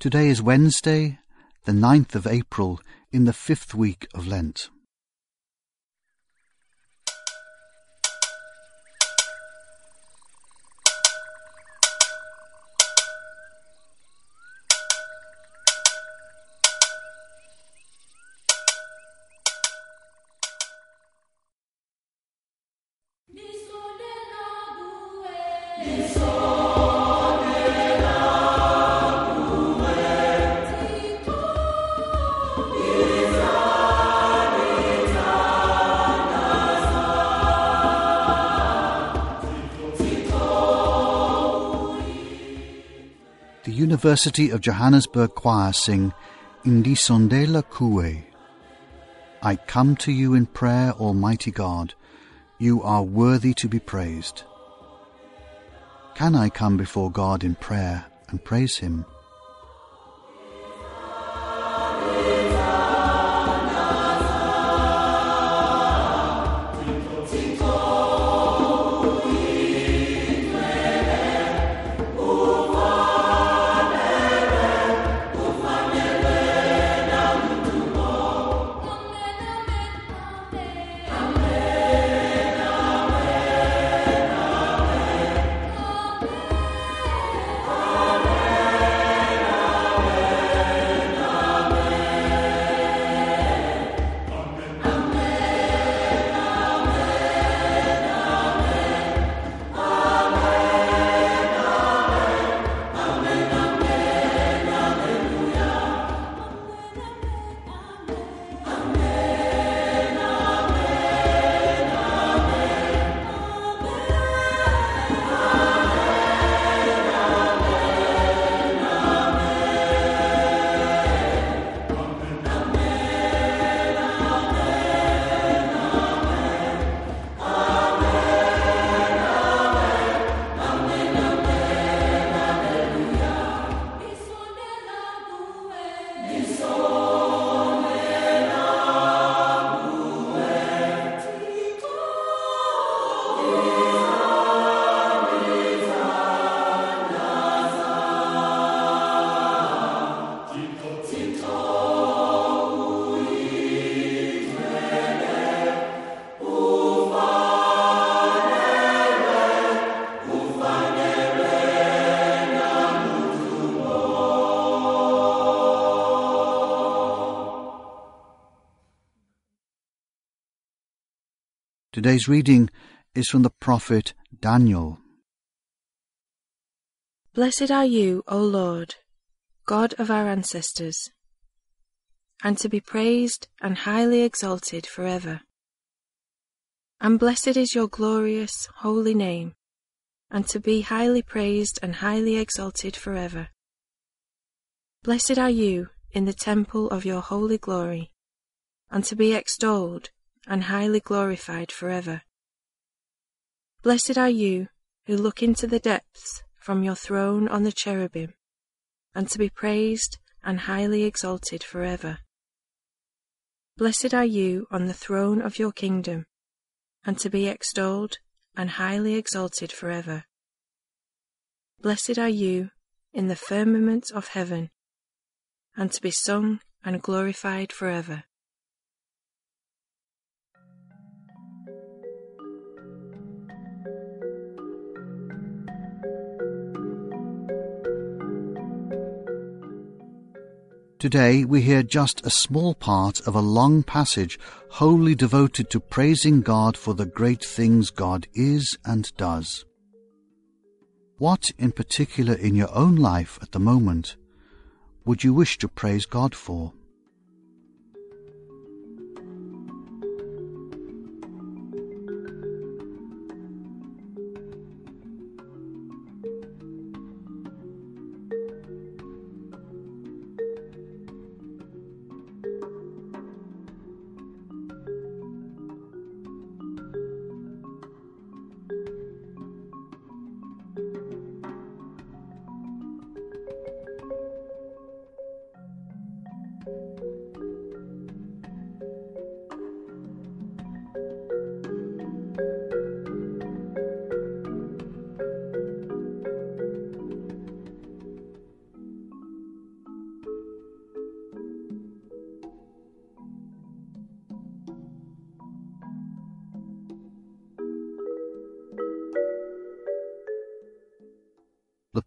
Today is Wednesday, the 9th of April, in the 5th week of Lent. The University of Johannesburg Choir sing Indisondela Kue. I come to you in prayer, Almighty God. You are worthy to be praised. Can I come before God in prayer and praise Him? Today's reading is from the prophet Daniel. Blessed are you, O Lord, God of our ancestors, and to be praised and highly exalted forever. And blessed is your glorious, holy name, and to be highly praised and highly exalted forever. Blessed are you in the temple of your holy glory, and to be extolled and highly glorified forever. Blessed are you who look into the depths from your throne on the cherubim, and to be praised and highly exalted forever. Blessed are you on the throne of your kingdom, and to be extolled and highly exalted forever. Blessed are you in the firmament of heaven, and to be sung and glorified forever. Today we hear just a small part of a long passage wholly devoted to praising God for the great things God is and does. What in particular in your own life at the moment would you wish to praise God for?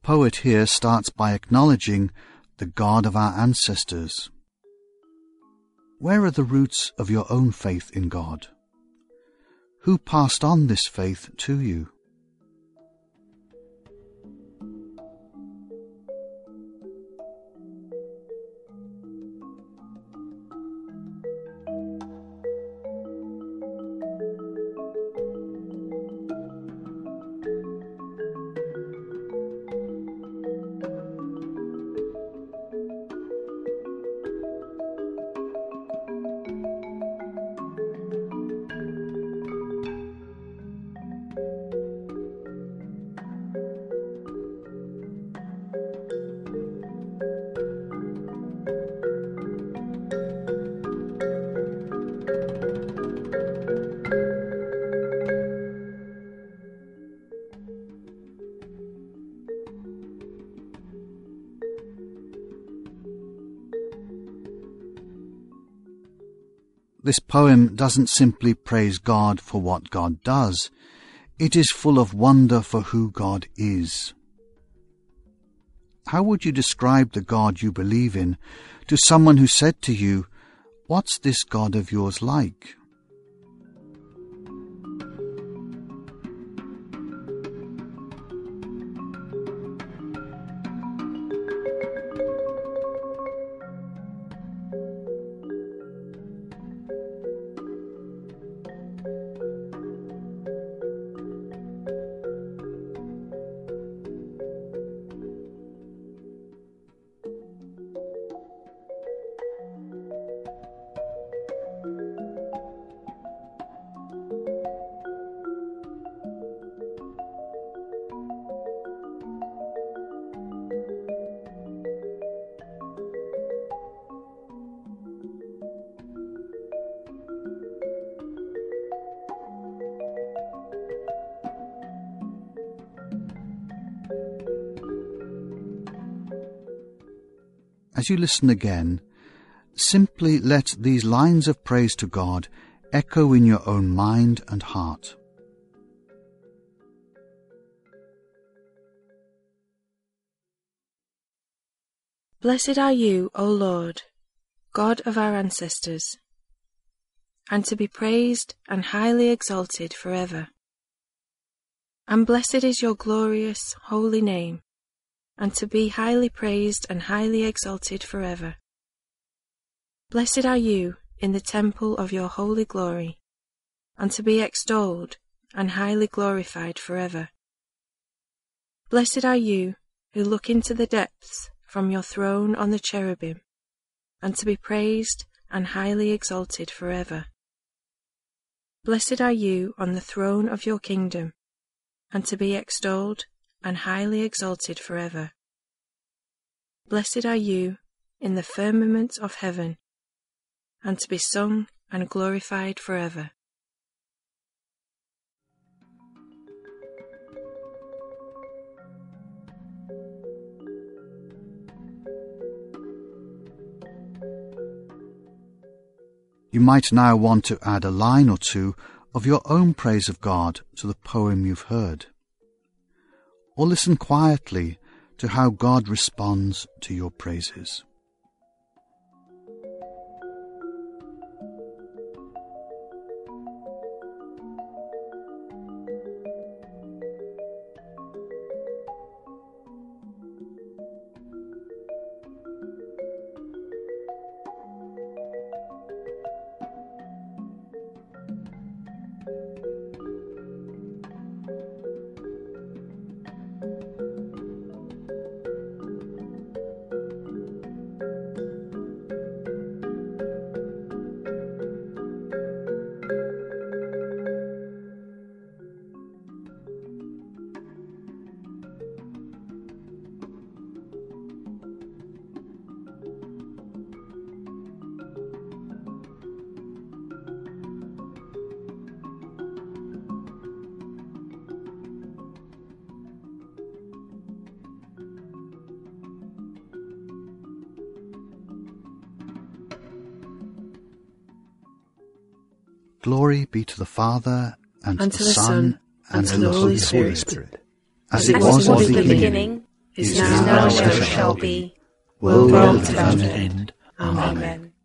poet here starts by acknowledging the God of our ancestors. Where are the roots of your own faith in God? Who passed on this faith to you? This poem doesn't simply praise God for what God does. It is full of wonder for who God is. How would you describe the God you believe in to someone who said to you, "What's this God of yours like?" As you listen again, simply let these lines of praise to God echo in your own mind and heart. Blessed are you, O Lord, God of our ancestors, and to be praised and highly exalted forever. And blessed is your glorious, holy name, and to be highly praised and highly exalted forever. Blessed are you in the temple of your holy glory, and to be extolled and highly glorified forever. Blessed are you who look into the depths from your throne on the cherubim, and to be praised and highly exalted forever. Blessed are you on the throne of your kingdom, and to be extolled and highly exalted forever. Blessed are you in the firmament of heaven, and to be sung and glorified forever. You might now want to add a line or two of your own praise of God to the poem you've heard. Or listen quietly to how God responds to your praises. Glory be to the Father, and to the Son, and to the Holy Spirit, as it was in the beginning, is now and ever shall be, world without end. Amen.